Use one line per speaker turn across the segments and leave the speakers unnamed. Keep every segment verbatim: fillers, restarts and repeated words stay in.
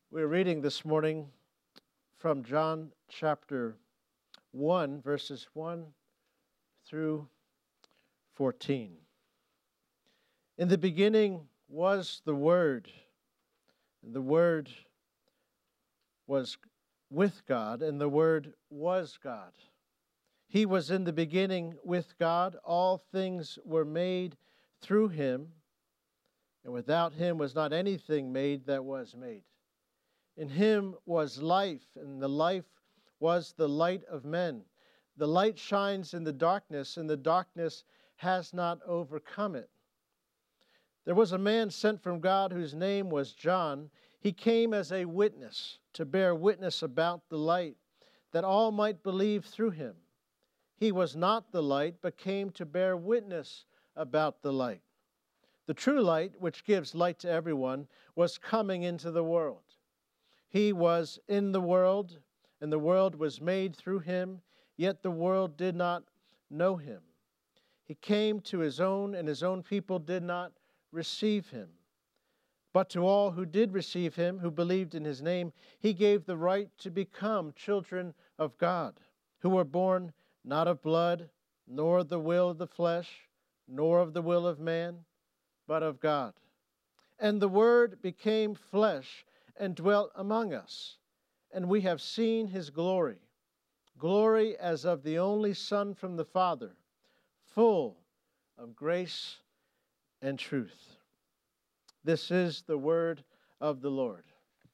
We're reading this morning from John chapter one, verses one through fourteen. In the beginning was the Word, and the Word was with God, and the Word was God. He was in the beginning with God. All things were made through him, and without him was not anything made that was made. In him was life, and the life was the light of men. The light shines in the darkness, and the darkness has not overcome it. There was a man sent from God whose name was John. He came as a witness to bear witness about the light, that all might believe through him. He was not the light, but came to bear witness about the light. The true light, which gives light to everyone, was coming into the world. He was in the world, and the world was made through him, yet the world did not know him. He came to his own, and his own people did not receive him. But to all who did receive him, who believed in his name, he gave the right to become children of God, who were born not of blood, nor of the will of the flesh, nor of the will of man, but of God. And the Word became flesh and dwelt among us, and we have seen his glory, glory as of the only Son from the Father, full of grace and truth. This is the word of the Lord.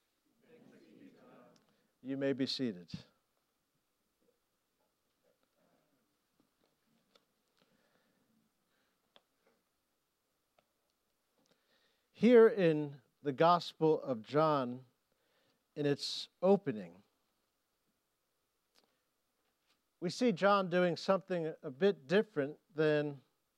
You may be seated. Here in the Gospel of John, in its opening, we see John doing something a bit different than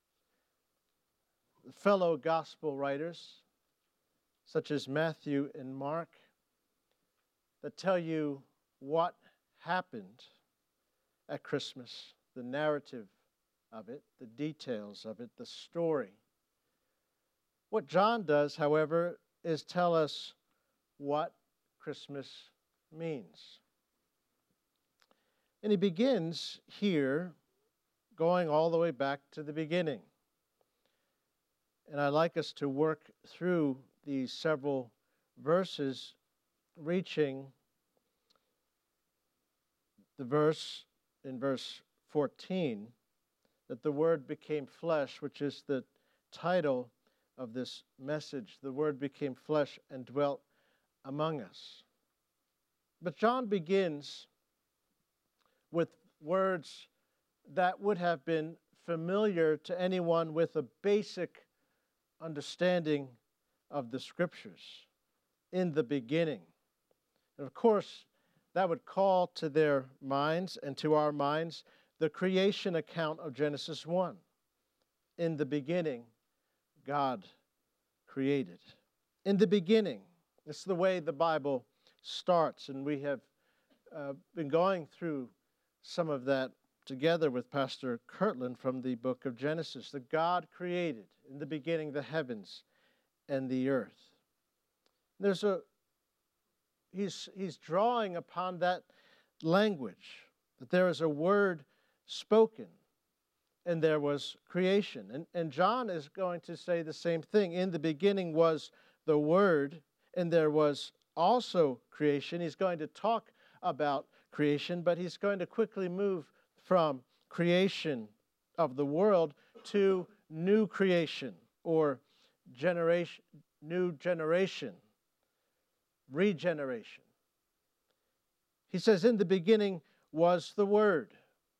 fellow Gospel writers, such as Matthew and Mark, that tell you what happened at Christmas, the narrative of it, the details of it, the story. What John does, however, is tell us what Christmas means. And he begins here, going all the way back to the beginning. And I'd like us to work through these several verses, reaching the verse in verse fourteen, that the Word became flesh, which is the title of this message. The Word became flesh and dwelt among us. But John begins with words that would have been familiar to anyone with a basic understanding of the Scriptures. In the beginning. And of course, that would call to their minds and to our minds the creation account of Genesis one. In the beginning, God created. In the beginning. It's the way the Bible starts, and we have uh, been going through some of that together with Pastor Kirtland from the book of Genesis. That God created in the beginning the heavens and the earth. There's a he's he's drawing upon that language, that there is a word spoken, and there was creation. And, and John is going to say the same thing. In the beginning was the Word, and there was also creation. He's going to talk about creation, but he's going to quickly move from creation of the world to new creation, or generation, new generation, regeneration. He says, in the beginning was the Word.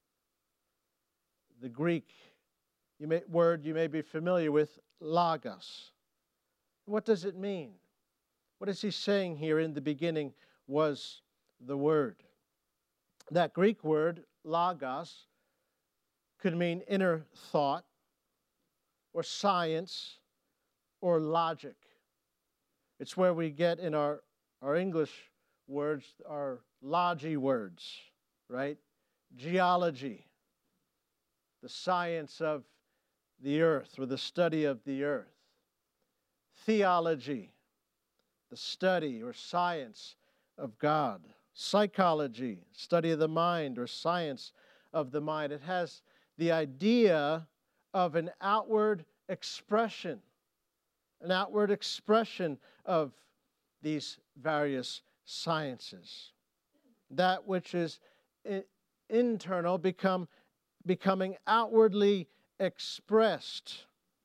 The Greek you may, word you may be familiar with, logos. What does it mean? What is he saying here? In the beginning was the Word. That Greek word, logos, could mean inner thought, or science, or logic. It's where we get in our, our English words, our logy words, right? Geology, the science of the earth, or the study of the earth. Theology, the study or science of God. Psychology, study of the mind or science of the mind. It has the idea of an outward expression, an outward expression of these various sciences. That which is internal become, becoming outwardly expressed.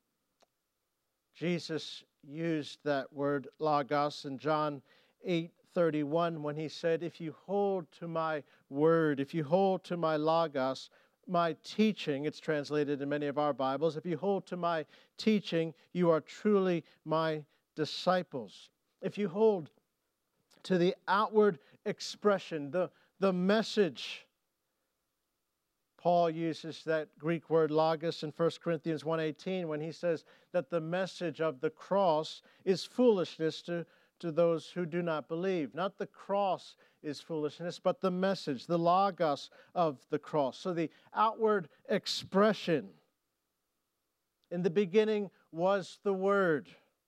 Jesus used that word logos in John eight thirty-one when he said, if you hold to my word, if you hold to my logos, my teaching, it's translated in many of our Bibles, if you hold to my teaching, you are truly my disciples. If you hold to the outward expression, the, the message, Paul uses that Greek word logos in First Corinthians one eighteen when he says that the message of the cross is foolishness to, to those who do not believe. Not the cross is foolishness, but the message, the logos of the cross. So the outward expression. In the beginning was the Word.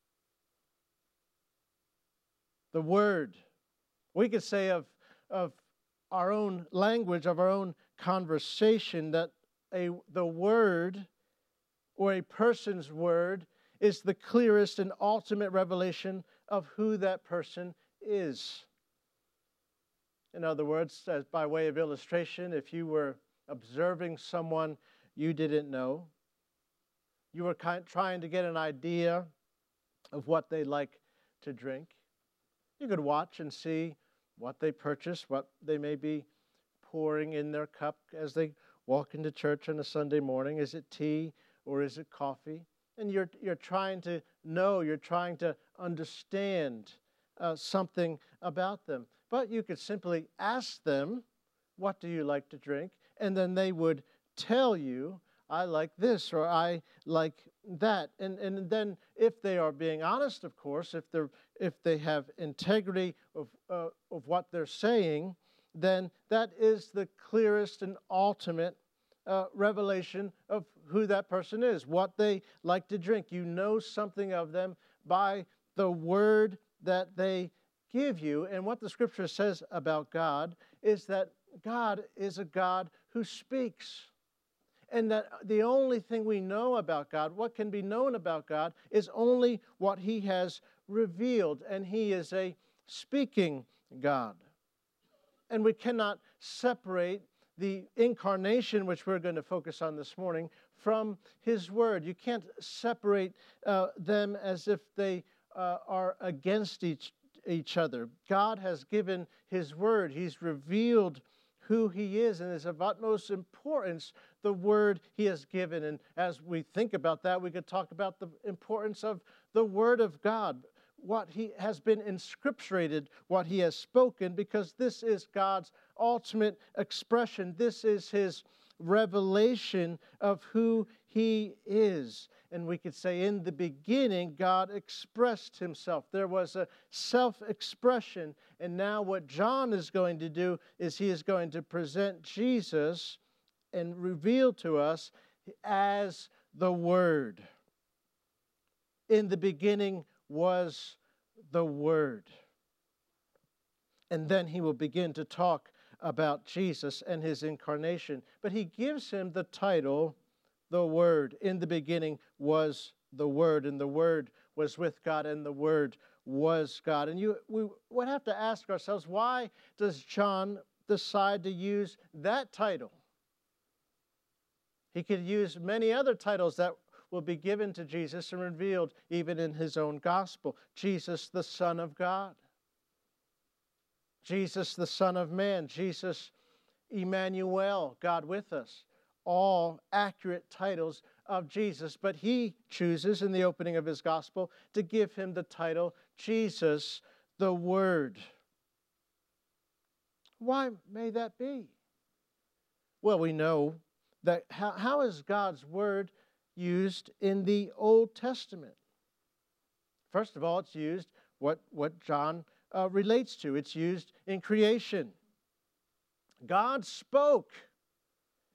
The Word. We could say of, of our own language, of our own conversation, that a the Word or a person's word is the clearest and ultimate revelation of who that person is. In other words, as by way of illustration, if you were observing someone you didn't know, you were kind, trying to get an idea of what they like to drink, you could watch and see what they purchase, what they may be pouring in their cup as they walk into church on a Sunday morning. Is it tea or is it coffee? And you're you're trying to know, you're trying to understand uh, something about them. But you could simply ask them, what do you like to drink? And then they would tell you, I like this or I like that. And and then if they are being honest, of course, if they're if they have integrity of uh, of what they're saying, then that is the clearest and ultimate uh, revelation of who that person is, what they like to drink. You know something of them by the word that they give you. And what the Scripture says about God is that God is a God who speaks. And that the only thing we know about God, what can be known about God, is only what He has revealed. And He is a speaking God. And we cannot separate the incarnation, which we're going to focus on this morning, from His Word. You can't separate uh, them as if they uh, are against each, each other. God has given His Word. He's revealed who He is, and it's of utmost importance, the Word He has given. And as we think about that, we could talk about the importance of the Word of God, what He has been inscripturated, what He has spoken, because this is God's ultimate expression. This is His revelation of who He is. And we could say in the beginning, God expressed Himself. There was a self-expression. And now what John is going to do is he is going to present Jesus and reveal to us as the Word. In the beginning was the Word. And then he will begin to talk about Jesus and His incarnation. But he gives Him the title, the Word. In the beginning was the Word, and the Word was with God, and the Word was God. And you, we would have to ask ourselves, why does John decide to use that title? He could use many other titles that will be given to Jesus and revealed even in His own gospel. Jesus, the Son of God. Jesus, the Son of Man. Jesus, Emmanuel, God with us. All accurate titles of Jesus. But He chooses in the opening of His gospel to give Him the title Jesus, the Word. Why may that be? Well, we know that how, how is God's Word used in the Old Testament? First of all, it's used what, what John uh, relates to. It's used in creation. God spoke,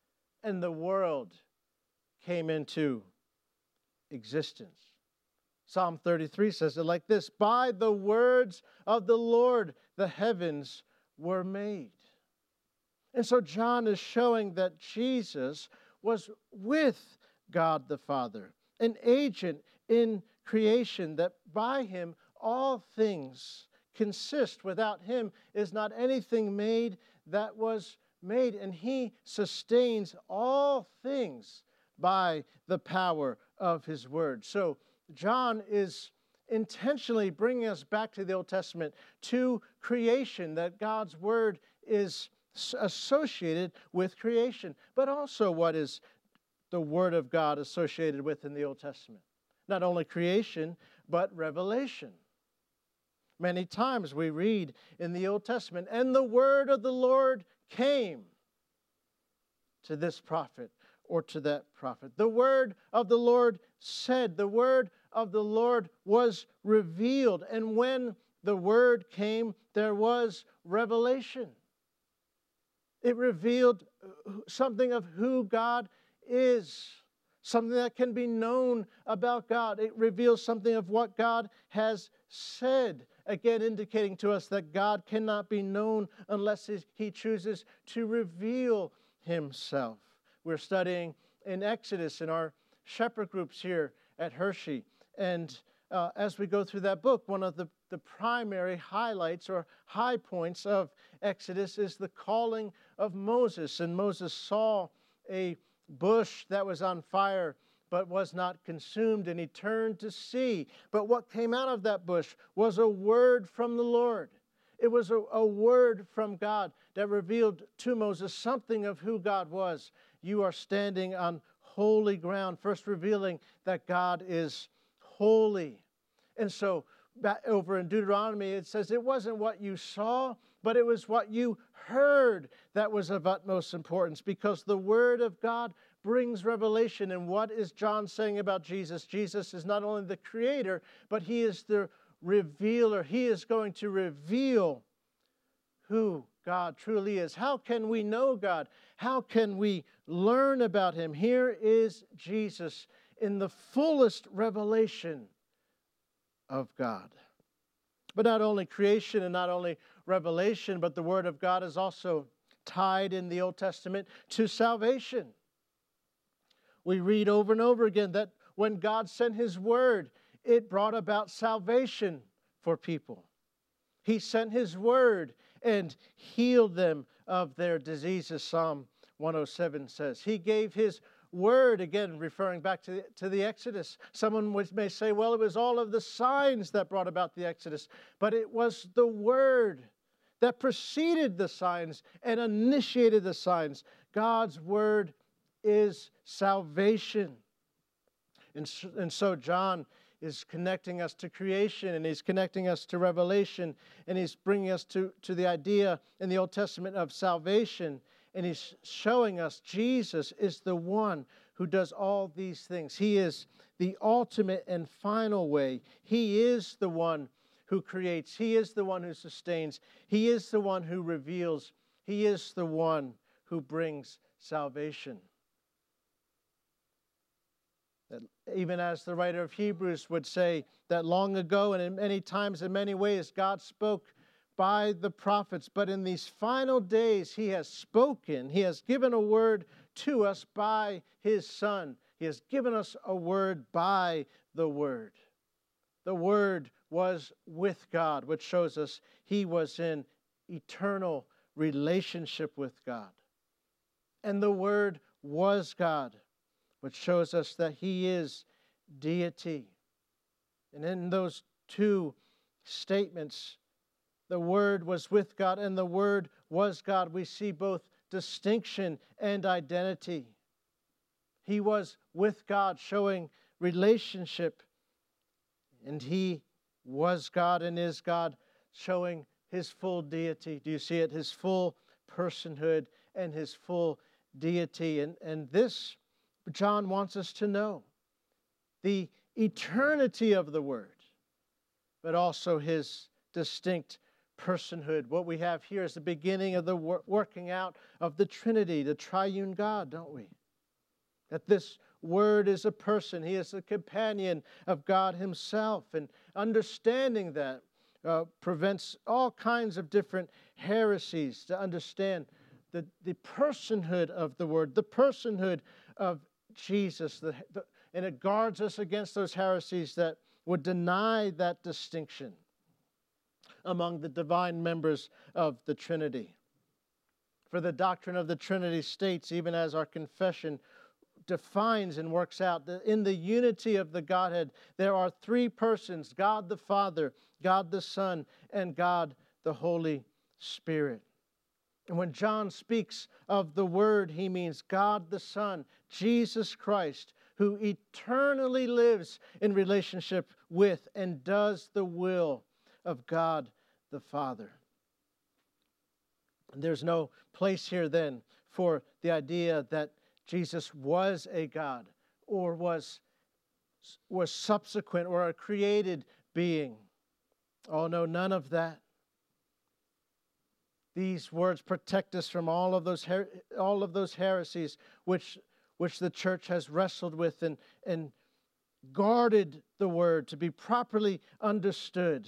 and the world came into existence. Psalm thirty-three says it like this: by the words of the Lord, the heavens were made. And so John is showing that Jesus was with God the Father, an agent in creation, that by him all things consist. Without him is not anything made that was made. And he sustains all things by the power of his word. So John is intentionally bringing us back to the Old Testament, to creation, that God's word is associated with creation. But also, what is the word of God associated with in the Old Testament? Not only creation, but revelation. Many times we read in the Old Testament, and the word of the Lord came to this prophet or to that prophet. The word of the Lord said, the word of the Lord was revealed. And when the word came, there was revelation. It revealed something of who God is, something that can be known about God. It reveals something of what God has said, again indicating to us that God cannot be known unless he chooses to reveal himself. We're studying in Exodus in our shepherd groups here at Hershey. And uh, as we go through that book, one of the, the primary highlights or high points of Exodus is the calling of Moses. And Moses saw a bush that was on fire but was not consumed, and he turned to see. But what came out of that bush was a word from the Lord. It was a, a word from God that revealed to Moses something of who God was. You are standing on holy ground, first revealing that God is holy. And so back over in Deuteronomy, it says it wasn't what you saw, but it was what you heard that was of utmost importance, because the word of God brings revelation. And what is John saying about Jesus? Jesus is not only the creator, but he is the revealer. He is going to reveal who God truly is. How can we know God? How can we learn about him? Here is Jesus in the fullest revelation of God. But not only creation and not only revelation, but the word of God is also tied in the Old Testament to salvation. We read over and over again that when God sent his word, it brought about salvation for people. He sent his word and healed them of their diseases, Psalm one oh seven says. He gave his word, again referring back to the, to the Exodus. Someone may say, well, it was all of the signs that brought about the Exodus, but it was the word that preceded the signs and initiated the signs. God's word is salvation. And so, and so John is connecting us to creation, and he's connecting us to revelation, and he's bringing us to, to the idea in the Old Testament of salvation, and he's showing us Jesus is the one who does all these things. He is the ultimate and final way. He is the one who creates. He is the one who sustains. He is the one who reveals. He is the one who brings salvation. That even as the writer of Hebrews would say, that long ago and in many times, in many ways, God spoke by the prophets. But in these final days, he has spoken. He has given a word to us by his Son. He has given us a word by the Word. The Word was with God, which shows us he was in eternal relationship with God. And the Word was God, which shows us that he is deity. And in those two statements, the Word was with God and the Word was God, we see both distinction and identity. He was with God, showing relationship, and he was God and is God, showing his full deity. Do you see it? His full personhood and his full deity. And, and this John wants us to know, the eternity of the Word, but also his distinct personhood. What we have here is the beginning of the wor- working out of the Trinity, the triune God, don't we? That this Word is a person. He is a companion of God Himself. And understanding that uh, prevents all kinds of different heresies, to understand the, the personhood of the Word, the personhood of Jesus. The, the, and it guards us against those heresies that would deny that distinction among the divine members of the Trinity. For the doctrine of the Trinity states, even as our confession defines and works out, that in the unity of the Godhead, there are three persons: God the Father, God the Son, and God the Holy Spirit. And when John speaks of the Word, he means God the Son, Jesus Christ, who eternally lives in relationship with and does the will of God the Father. And there's no place here then for the idea that Jesus was a God or was, was subsequent or a created being. Oh no, none of that. These words protect us from all of those her- all of those heresies which which the church has wrestled with and, and guarded the Word to be properly understood.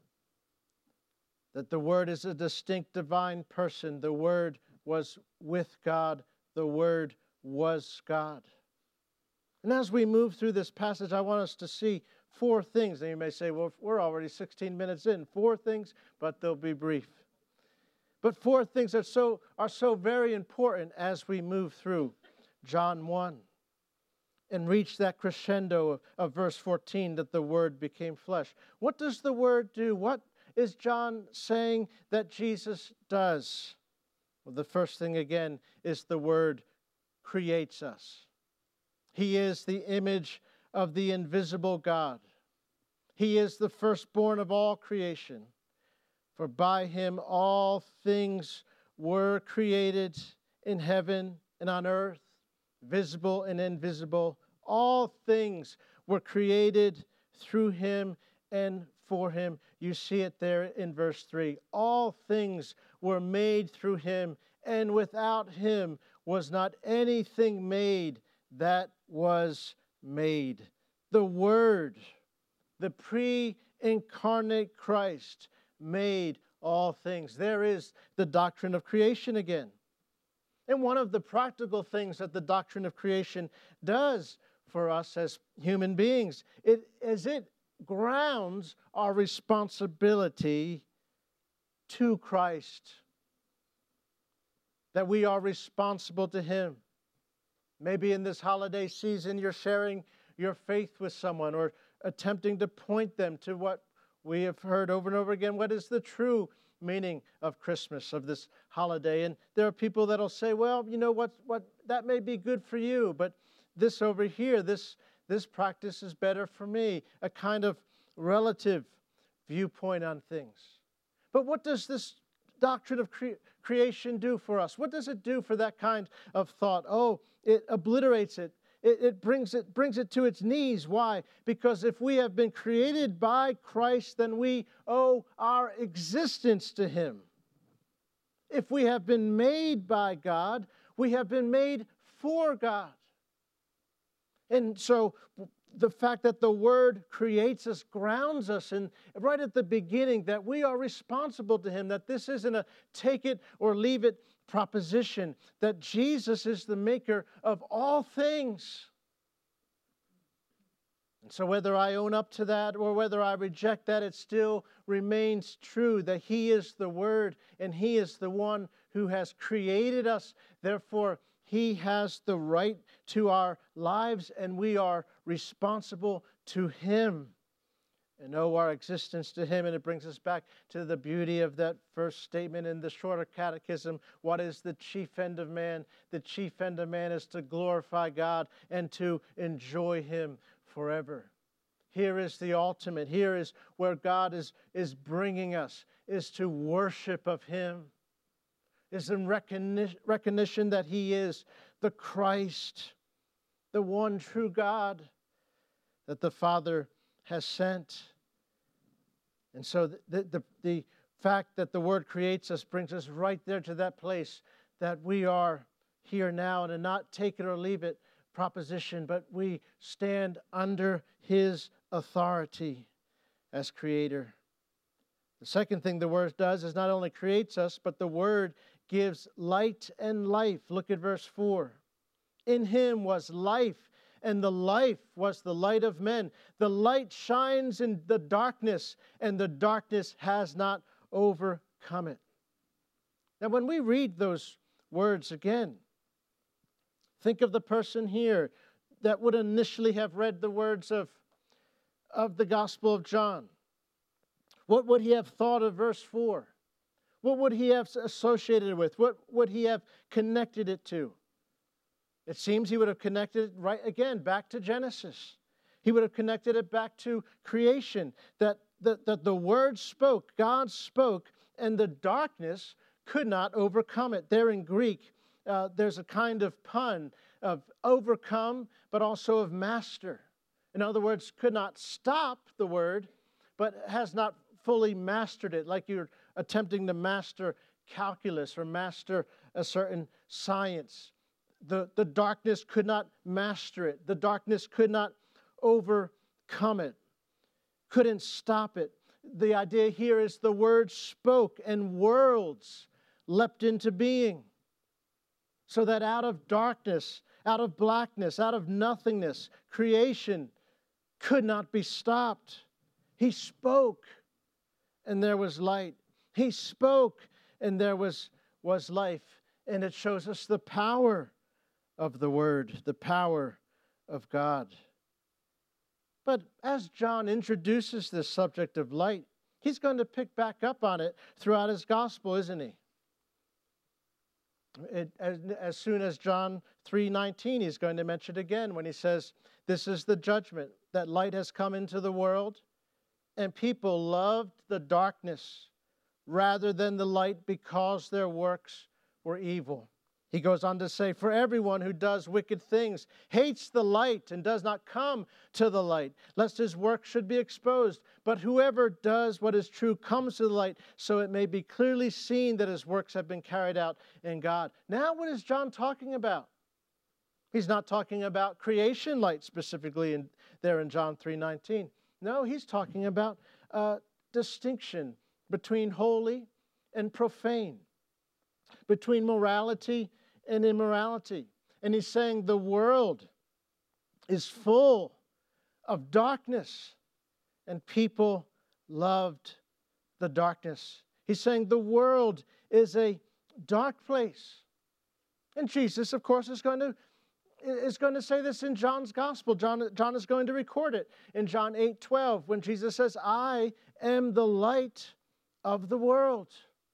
That the Word is a distinct divine person. The Word was with God. The Word was God. And as we move through this passage, I want us to see four things. And you may say, well, we're already sixteen minutes in. Four things, but they'll be brief. But four things that so, are so very important as we move through John one and reach that crescendo of, of verse fourteen, that the Word became flesh. What does the Word do? What is John saying that Jesus does? Well, the first thing again is the Word creates us. He is the image of the invisible God. He is the firstborn of all creation. For by Him all things were created in heaven and on earth, visible and invisible. All things were created through Him and for Him. You see it there in verse three. All things were made through Him, and without Him was not anything made that was made. The Word, the pre-incarnate Christ, made all things. There is the doctrine of creation again. And one of the practical things that the doctrine of creation does for us as human beings, it is it grounds our responsibility to Christ. That we are responsible to Him. Maybe in this holiday season you're sharing your faith with someone or attempting to point them to what we have heard over and over again. What is the true meaning of Christmas, of this holiday? And there are people that will say, well, you know what, what that may be good for you, but this over here, this, this practice is better for me. A kind of relative viewpoint on things. But what does this doctrine of cre- creation do for us? What does it do for that kind of thought? Oh, it obliterates it. It, it brings it brings it to its knees. Why? Because if we have been created by Christ, then we owe our existence to Him. If we have been made by God, we have been made for God. And so the fact that the Word creates us grounds us in right at the beginning that we are responsible to Him, that this isn't a take it or leave it proposition, that Jesus is the maker of all things. And so whether I own up to that or whether I reject that, it still remains true that He is the Word and He is the one who has created us. Therefore, He has the right to our lives and we are responsible to Him and owe our existence to Him. And it brings us back to the beauty of that first statement in the Shorter Catechism. What is the chief end of man? The chief end of man is to glorify God and to enjoy Him forever. Here is the ultimate. Here is where God is, is bringing us, is to worship of Him, is in recognition, recognition that He is the Christ, the one true God that the Father has sent. And so the, the, the fact that the Word creates us brings us right there to that place that we are here now, and a not take it or leave it proposition, but we stand under His authority as Creator. The second thing the Word does is not only creates us, but the Word gives light and life. Look at verse four. In Him was life, and the life was the light of men. The light shines in the darkness, and the darkness has not overcome it. Now, when we read those words again, think of the person here that would initially have read the words of, of the Gospel of John. What would he have thought of verse four? What would he have associated it with? What would he have connected it to? It seems he would have connected it right again back to Genesis. He would have connected it back to creation, that, that, that the Word spoke, God spoke, and the darkness could not overcome it. There in Greek, uh, there's a kind of pun of overcome, but also of master. In other words, could not stop the Word, but has not fully mastered it, like you're attempting to master calculus or master a certain science. The, the darkness could not master it. The darkness could not overcome it, couldn't stop it. The idea here is the Word spoke and worlds leapt into being, so that out of darkness, out of blackness, out of nothingness, creation could not be stopped. He spoke, and there was light. He spoke, and there was, was life. And it shows us the power of the Word, the power of God. But as John introduces this subject of light, he's going to pick back up on it throughout his gospel, isn't he? It, as, as soon as John three nineteen, he's going to mention it again when he says, this is the judgment, that light has come into the world, and people loved the darkness rather than the light because their works were evil. He goes on to say, for everyone who does wicked things hates the light and does not come to the light, lest his work should be exposed. But whoever does what is true comes to the light, so it may be clearly seen that his works have been carried out in God. Now, what is John talking about? He's not talking about creation light specifically in, there in John three nineteen. No, he's talking about uh, distinction between holy and profane, between morality and immorality. And he's saying the world is full of darkness, and people loved the darkness. He's saying the world is a dark place. And Jesus, of course, is going to is going to say this in John's gospel. John, John is going to record it in John eight twelve when Jesus says, I am the light of the world.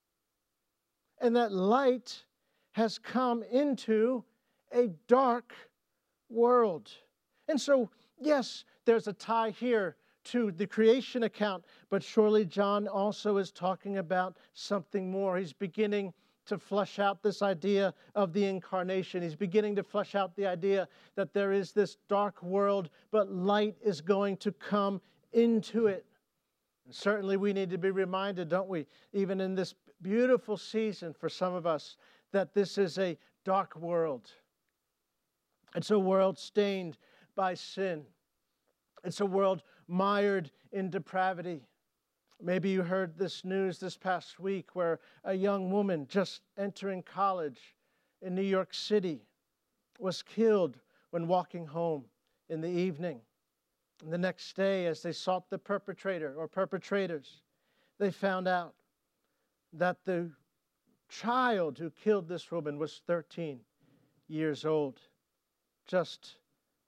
And that light has come into a dark world. And so, yes, there's a tie here to the creation account, but surely John also is talking about something more. He's beginning to flesh out this idea of the incarnation. He's beginning to flesh out the idea that there is this dark world, but light is going to come into it. And certainly we need to be reminded, don't we, even in this beautiful season for some of us, that this is a dark world. It's a world stained by sin. It's a world mired in depravity. Maybe you heard this news this past week where a young woman just entering college in New York City was killed when walking home in the evening. And the next day, as they sought the perpetrator or perpetrators, they found out that the child who killed this woman was thirteen years old, just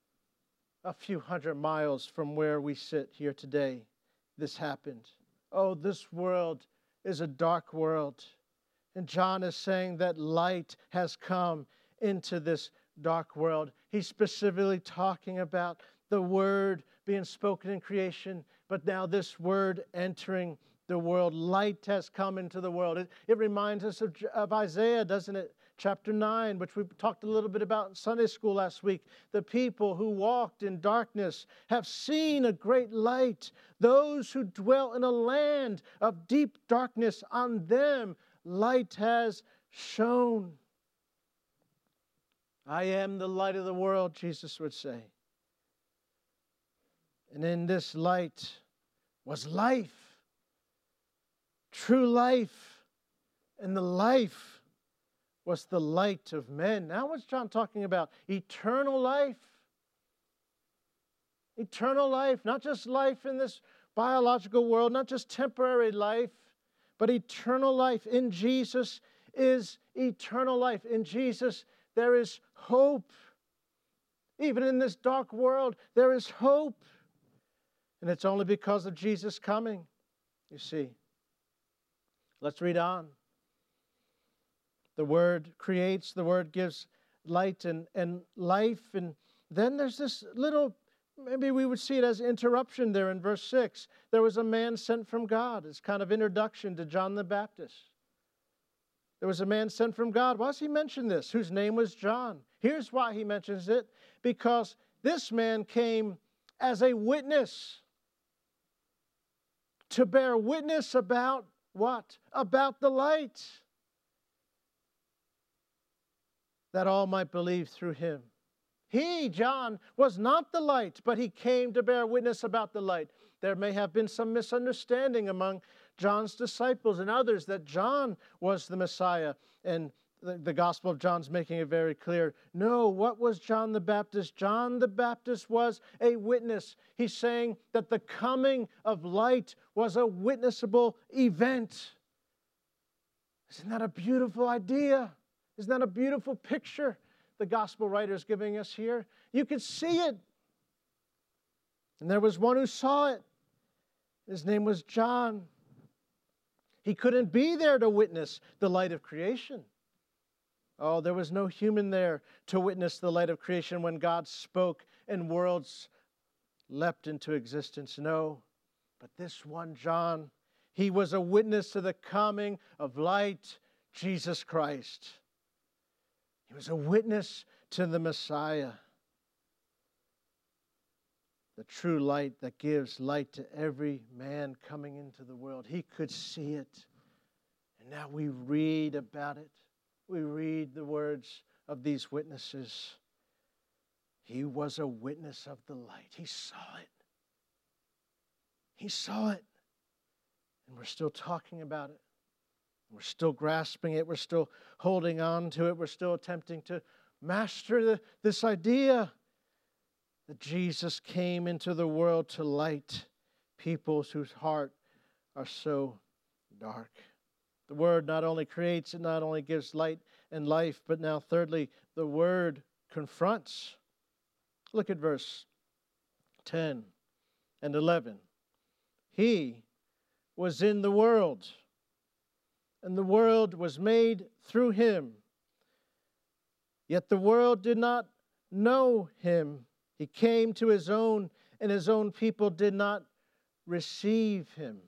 a few hundred miles from where we sit here today. This happened. Oh, this world is a dark world. And John is saying that light has come into this dark world. He's specifically talking about the word being spoken in creation, but now this word entering the world. Light has come into the world. It, it reminds us of, of Isaiah, doesn't it? Chapter nine, which we talked a little bit about in Sunday school last week. The people who walked in darkness have seen a great light. Those who dwell in a land of deep darkness, on them light has shone. I am the light of the world, Jesus would say. And in this light was life, true life, and the life was the light of men. Now what's John talking about? Eternal life. Eternal life, not just life in this biological world, not just temporary life, but eternal life. In Jesus is eternal life. In Jesus there is hope. Even in this dark world, there is hope. And it's only because of Jesus coming, you see. Let's read on. The Word creates, the Word gives light and, and life. And then there's this little, maybe we would see it as interruption there in verse six. There was a man sent from God. It's kind of introduction to John the Baptist. There was a man sent from God. Why does he mention this? Whose name was John. Here's why he mentions it. Because this man came as a witness. To bear witness about what? About the light. That all might believe through him. He, John, was not the light, but he came to bear witness about the light. There may have been some misunderstanding among John's disciples and others that John was the Messiah. And the, the Gospel of John's making it very clear. No, what was John the Baptist? John the Baptist was a witness. He's saying that the coming of light was a witnessable event. Isn't that a beautiful idea? Isn't that a beautiful picture the Gospel writer is giving us here? You could see it. And there was one who saw it. His name was John. He couldn't be there to witness the light of creation. Oh, there was no human there to witness the light of creation when God spoke and worlds leapt into existence. No, but this one John, he was a witness to the coming of light, Jesus Christ. He was a witness to the Messiah. The true light that gives light to every man coming into the world. He could see it. And now we read about it. We read the words of these witnesses. He was a witness of the light. He saw it. He saw it. And we're still talking about it. We're still grasping it. We're still holding on to it. We're still attempting to master the, this idea that Jesus came into the world to light people whose heart are so dark. The Word not only creates, it not only gives light and life, but now thirdly, the Word confronts. Look at verse ten and eleven. He was in the world, and the world was made through him. Yet the world did not know him. He came to his own, and his own people did not receive him.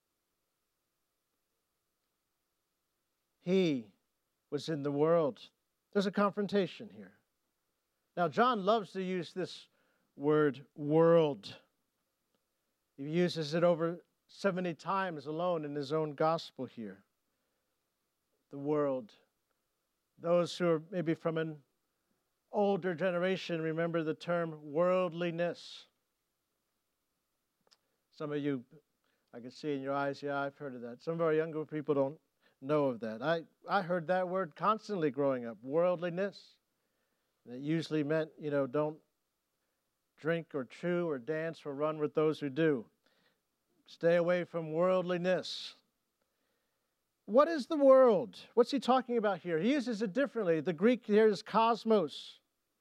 He was in the world. There's a confrontation here. Now, John loves to use this word, world. He uses it over seventy times alone in his own gospel here. The world. Those who are maybe from an older generation remember the term worldliness. Some of you, I can see in your eyes, yeah, I've heard of that. Some of our younger people don't know of that. I, I heard that word constantly growing up, worldliness. And it usually meant, you know, don't drink or chew or dance or run with those who do. Stay away from worldliness. What is the world? What's he talking about here? He uses it differently. The Greek here is cosmos.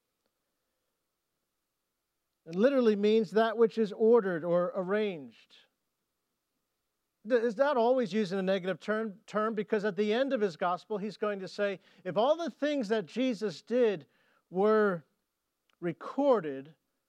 It literally means that which is ordered or arranged. Is not always used in a negative term, term because at the end of his gospel, he's going to say, if all the things that Jesus did were recorded,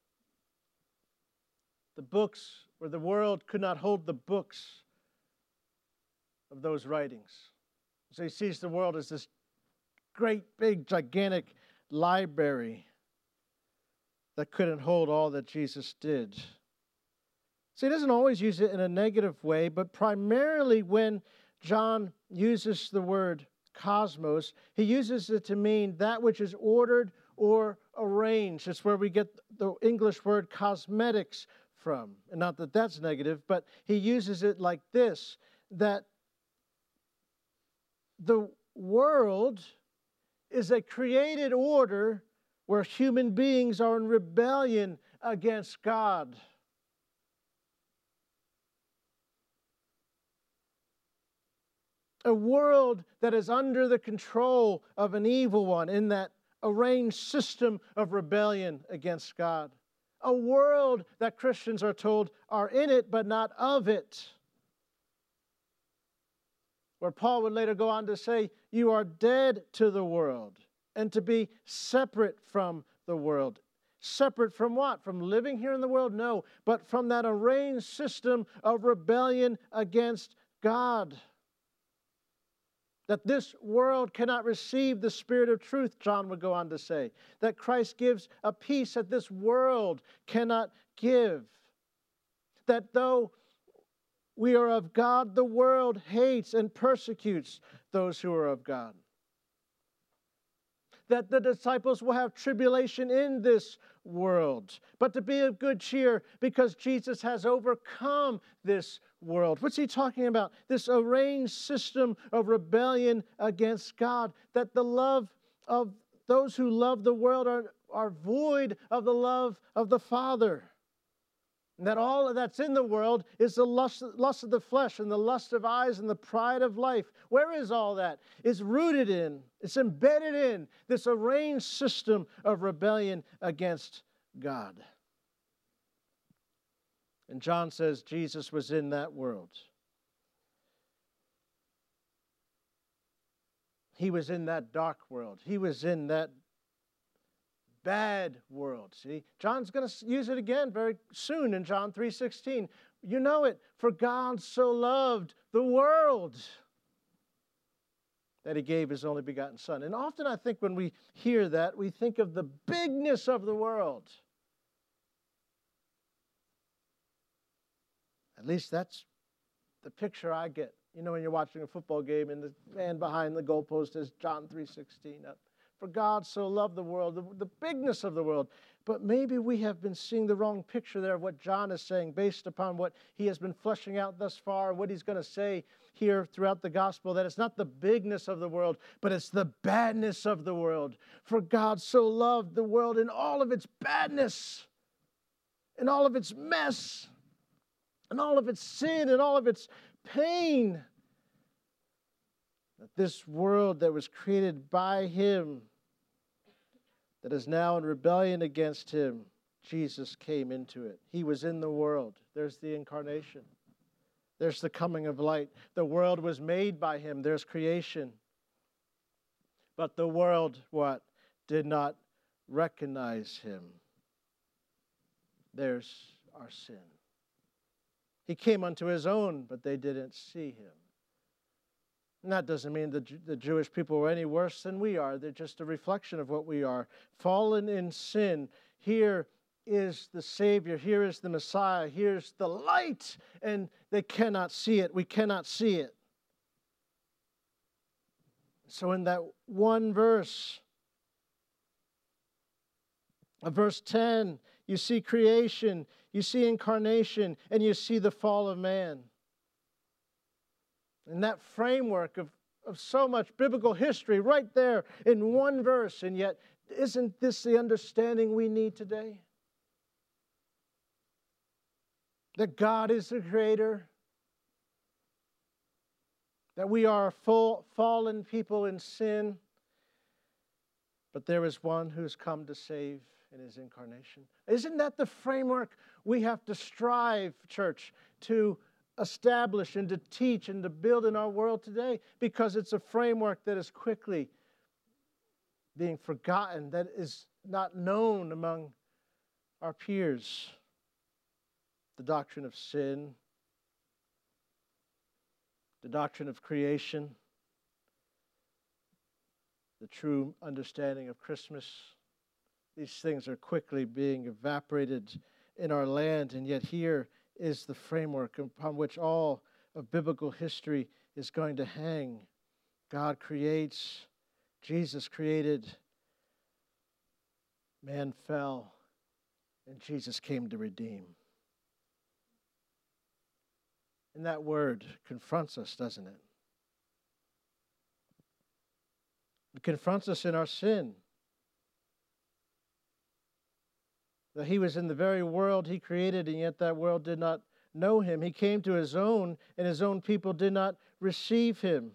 the books or the world could not hold the books of those writings. So he sees the world as this great, big, gigantic library that couldn't hold all that Jesus did. So he doesn't always use it in a negative way, but primarily when John uses the word cosmos, he uses it to mean that which is ordered or arrange. It's where we get the English word cosmetics from. And not that that's negative, but he uses it like this, that the world is a created order where human beings are in rebellion against God. A world that is under the control of an evil one in that arranged system of rebellion against God. A world that Christians are told are in it but not of it. Where Paul would later go on to say, you are dead to the world and to be separate from the world. Separate from what? From living here in the world? No, but from that arranged system of rebellion against God. That this world cannot receive the Spirit of truth, John would go on to say. That Christ gives a peace that this world cannot give. That though we are of God, the world hates and persecutes those who are of God. That the disciples will have tribulation in this world, but to be of good cheer because Jesus has overcome this world. What's he talking about? This arranged system of rebellion against God, that the love of those who love the world are, are void of the love of the Father. And that all that's in the world is the lust, lust of the flesh and the lust of eyes and the pride of life. Where is all that? It's rooted in, it's embedded in this arranged system of rebellion against God. And John says Jesus was in that world. He was in that dark world. He was in that bad world. See, John's going to use it again very soon in John three sixteen. You know it. For God so loved the world that he gave his only begotten Son. And often I think when we hear that, we think of the bigness of the world. At least that's the picture I get. You know, when you're watching a football game and the man behind the goalpost has John three sixteen up. For God so loved the world, the, the bigness of the world. But maybe we have been seeing the wrong picture there of what John is saying based upon what he has been fleshing out thus far, what he's going to say here throughout the gospel, that it's not the bigness of the world, but it's the badness of the world. For God so loved the world in all of its badness, in all of its mess, in all of its sin, and all of its pain, that this world that was created by him, that is now in rebellion against him, Jesus came into it. He was in the world. There's the incarnation. There's the coming of light. The world was made by him. There's creation. But the world, what? Did not recognize him. There's our sin. He came unto his own, but they didn't see him. And that doesn't mean the, the Jewish people were any worse than we are. They're just a reflection of what we are. Fallen in sin. Here is the Savior. Here is the Messiah. Here's the light. And they cannot see it. We cannot see it. So in that one verse, verse ten, you see creation, you see incarnation, and you see the fall of man. And that framework of, of so much biblical history right there in one verse, and yet isn't this the understanding we need today? That God is the creator, that we are full, fallen people in sin, but there is one who's come to save in his incarnation. Isn't that the framework we have to strive, church, to establish and to teach and to build in our world today? Because it's a framework that is quickly being forgotten, that is not known among our peers. The doctrine of sin, the doctrine of creation, the true understanding of Christmas. These things are quickly being evaporated in our land, and yet here is the framework upon which all of biblical history is going to hang. God creates, Jesus created, Man fell, and Jesus came to redeem. And that word confronts us, doesn't it? It confronts us in our sin. That he was in the very world he created, and yet that world did not know him. He came to his own, and his own people did not receive him.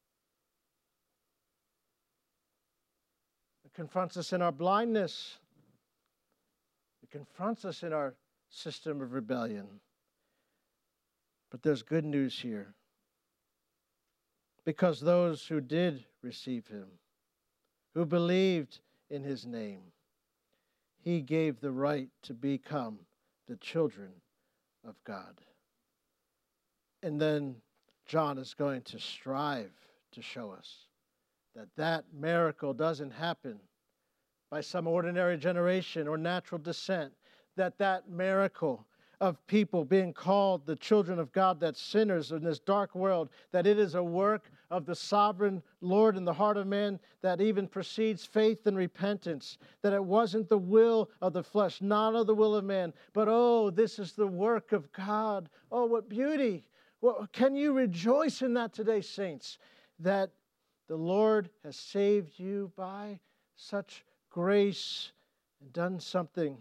It confronts us in our blindness. It confronts us in our system of rebellion. But there's good news here. Because those who did receive him, who believed in his name, he gave the right to become the children of God. And then John is going to strive to show us that that miracle doesn't happen by some ordinary generation or natural descent, that that miracle of people being called the children of God, that sinners in this dark world, that it is a work of the sovereign Lord in the heart of man that even precedes faith and repentance, that it wasn't the will of the flesh, not of the will of man, but oh, this is the work of God. Oh, what beauty. Well, can you rejoice in that today, saints, that the Lord has saved you by such grace and done something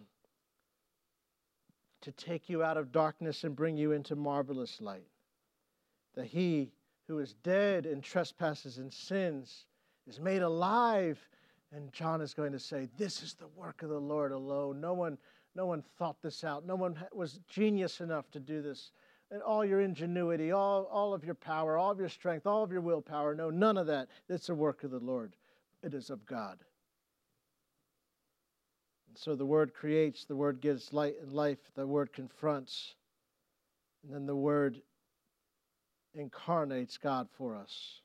to take you out of darkness and bring you into marvelous light. That he who is dead in trespasses and sins is made alive. And John is going to say, this is the work of the Lord alone. No one, no one thought this out. No one was genius enough to do this. And all your ingenuity, all, all of your power, all of your strength, all of your willpower. No, none of that. It's the work of the Lord. It is of God. So the Word creates, the Word gives light and life, the Word confronts, and then the Word incarnates God for us.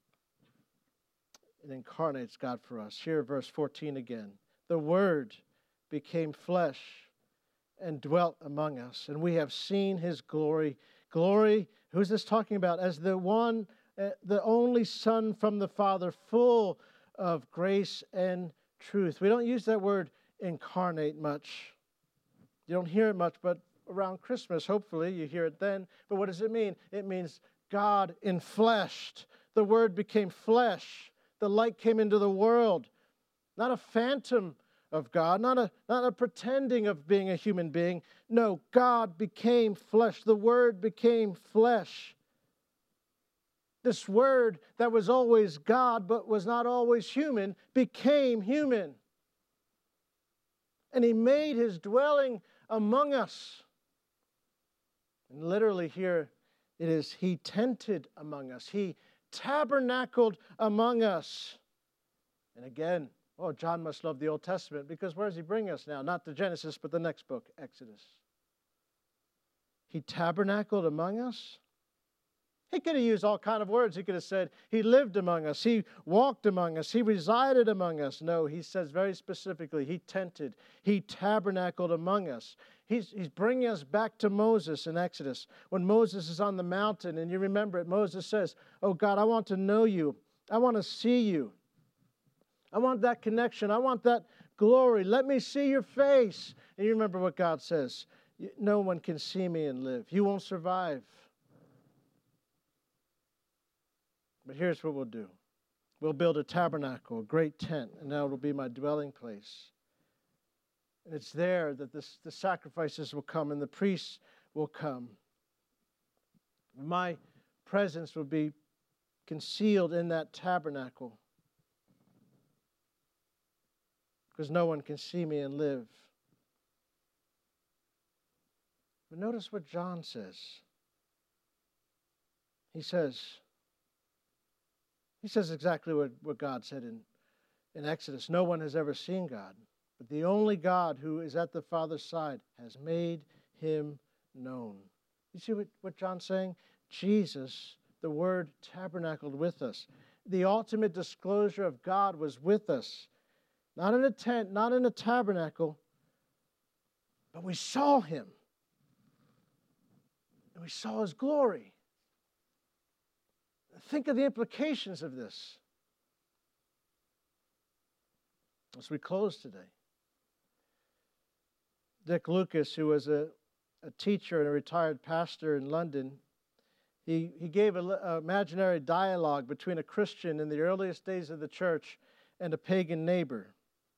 It incarnates God for us. Here, verse fourteen again. The Word became flesh and dwelt among us, and we have seen his glory. Glory, who's this talking about? As the one, uh, the only Son from the Father, full of grace and truth. We don't use that word incarnate much. You don't hear it much, but around Christmas, hopefully, you hear it then. But what does it mean? It means God enfleshed. The Word became flesh. The light came into the world. Not a phantom of God, not a, not a pretending of being a human being. No, God became flesh. The Word became flesh. This Word that was always God but was not always human became human. And he made his dwelling among us. And literally here it is, he tented among us. He tabernacled among us. And again, oh, John must love the Old Testament, because where does he bring us now? Not to Genesis, but the next book, Exodus. He tabernacled among us. He could have used all kinds of words. He could have said, he lived among us. He walked among us. He resided among us. No, he says very specifically, he tented. He tabernacled among us. He's, he's bringing us back to Moses in Exodus. When Moses is on the mountain, and you remember it, Moses says, oh God, I want to know you. I want to see you. I want that connection. I want that glory. Let me see your face. And you remember what God says. No one can see me and live. You won't survive. But here's what we'll do. We'll build a tabernacle, a great tent, and now it'll be my dwelling place. And it's there that this, the sacrifices will come and the priests will come. My presence will be concealed in that tabernacle, because no one can see me and live. But notice what John says. He says, He says exactly what, what God said in, in Exodus. No one has ever seen God, but the only God who is at the Father's side has made him known. You see what, what John's saying? Jesus, the Word, tabernacled with us. The ultimate disclosure of God was with us. Not in a tent, not in a tabernacle, but we saw him. And we saw his glory. Think of the implications of this as we close today. Dick Lucas, who was a, a teacher and a retired pastor in London, he, he gave an imaginary dialogue between a Christian in the earliest days of the church and a pagan neighbor.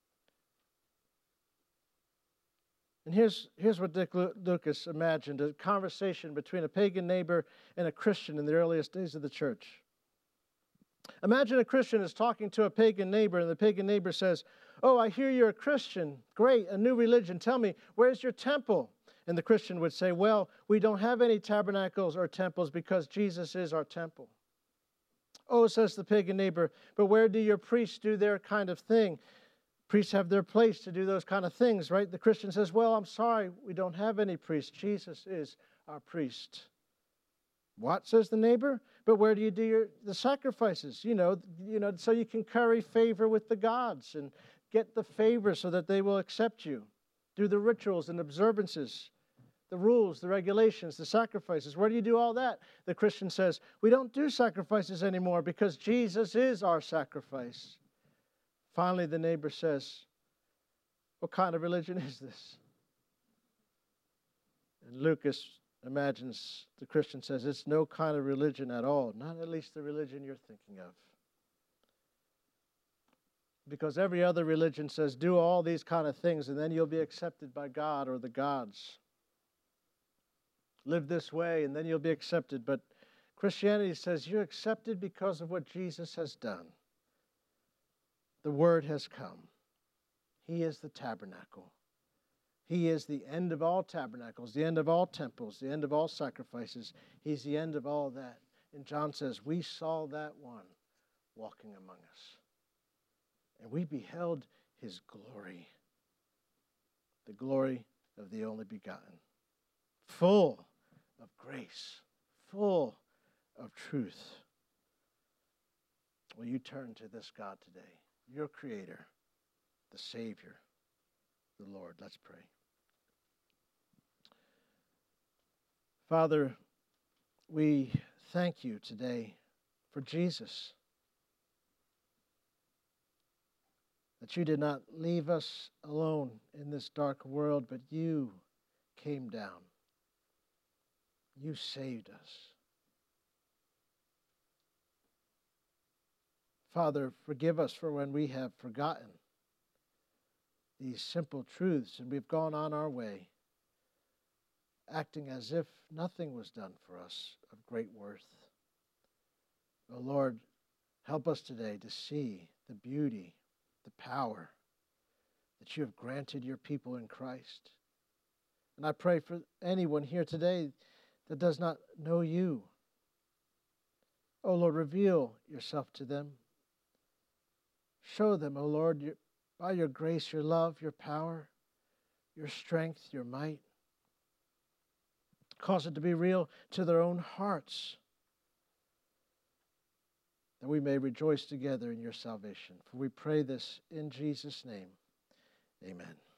And here's, here's what Dick Lucas imagined, a conversation between a pagan neighbor and a Christian in the earliest days of the church. Imagine a Christian is talking to a pagan neighbor, and the pagan neighbor says, "Oh, I hear you're a Christian. Great, a new religion. Tell me, where's your temple?" And the Christian would say, "Well, we don't have any tabernacles or temples because Jesus is our temple." "Oh," says the pagan neighbor, "but where do your priests do their kind of thing? Priests have their place to do those kind of things, right?" The Christian says, "Well, I'm sorry, we don't have any priests. Jesus is our priest." "What?" says the neighbor. "But where do you do your, the sacrifices? You know, you know, so you can curry favor with the gods and get the favor so that they will accept you. Do the rituals and observances, the rules, the regulations, the sacrifices. Where do you do all that?" The Christian says, "We don't do sacrifices anymore because Jesus is our sacrifice." Finally, the neighbor says, "What kind of religion is this?" And Lucas imagines the Christian says, "It's no kind of religion at all, not at least the religion you're thinking of. Because every other religion says, do all these kind of things and then you'll be accepted by God or the gods. Live this way and then you'll be accepted. But Christianity says you're accepted because of what Jesus has done. The Word has come. He is the tabernacle. He is the end of all tabernacles, the end of all temples, the end of all sacrifices. He's the end of all that. And John says, we saw that one walking among us. And we beheld his glory, the glory of the only begotten, full of grace, full of truth. Will you turn to this God today, your Creator, the Savior, the Lord? Let's pray. Father, we thank you today for Jesus, that you did not leave us alone in this dark world, but you came down. You saved us. Father, forgive us for when we have forgotten these simple truths and we've gone on our way, acting as if nothing was done for us of great worth. Oh Lord, help us today to see the beauty, the power that you have granted your people in Christ. And I pray for anyone here today that does not know you. Oh Lord, reveal yourself to them. Show them, oh Lord, your, by your grace, your love, your power, your strength, your might. Cause it to be real to their own hearts, that we may rejoice together in your salvation. For we pray this in Jesus' name. Amen.